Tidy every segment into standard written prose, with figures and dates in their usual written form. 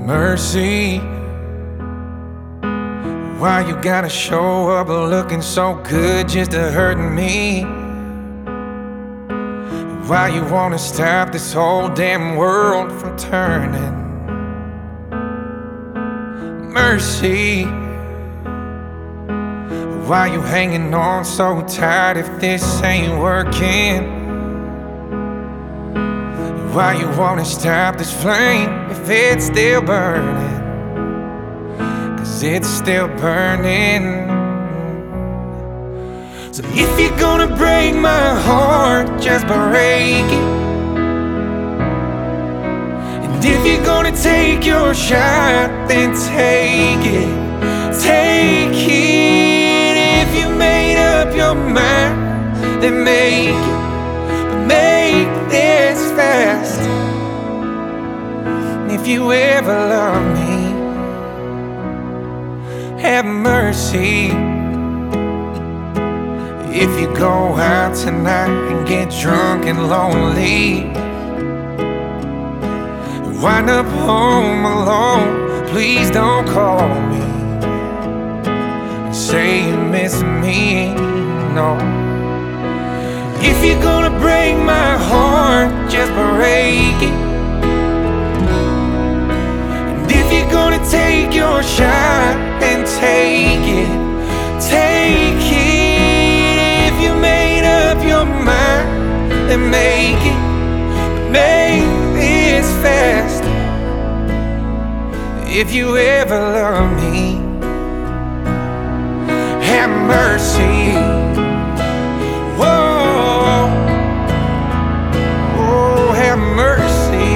Mercy, why you gotta show up looking so good just to hurt me? Why you wanna stop this whole damn world from turning? Mercy, why you hanging on so tight if this ain't working? Why you wanna stop this flame if it's still burning? 'Cause it's still burning. So if you're gonna break my heart, just break it. And if you're gonna take your shot, then take it. Take it. If you made up your mind, then make it. But make this fast. If you ever love me, have mercy. If you go out tonight and get drunk and lonely, wind up home alone, please don't call me and say you miss me, no. If you're gonna break my heart, just break it. And if you're gonna take your shot, then take it. Take it. If you made up your mind, then make it. Make this fast. If you ever love me, have mercy. Whoa, oh, have mercy.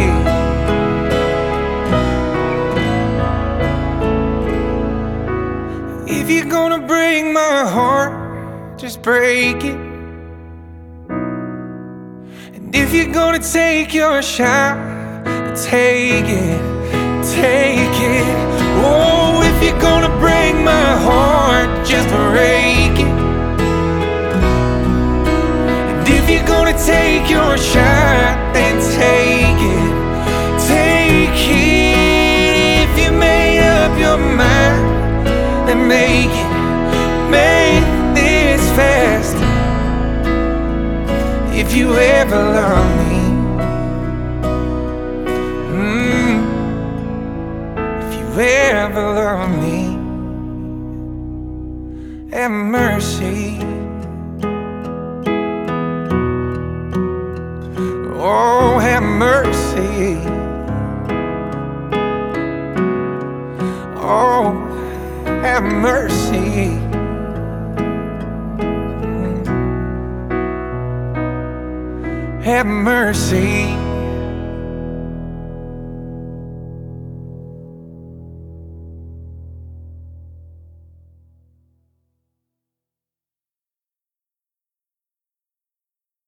If you're gonna break my heart, just break it. And if you're gonna take your shot, take it, take it. Oh, if you're gonna break my heart, just break it. And if you're gonna take your shot, then take it, take it. If you made up your mind, then make it. Make this fast. If you ever love me, if you ever love me, have mercy. Oh, have mercy. Oh, have mercy. Have mercy.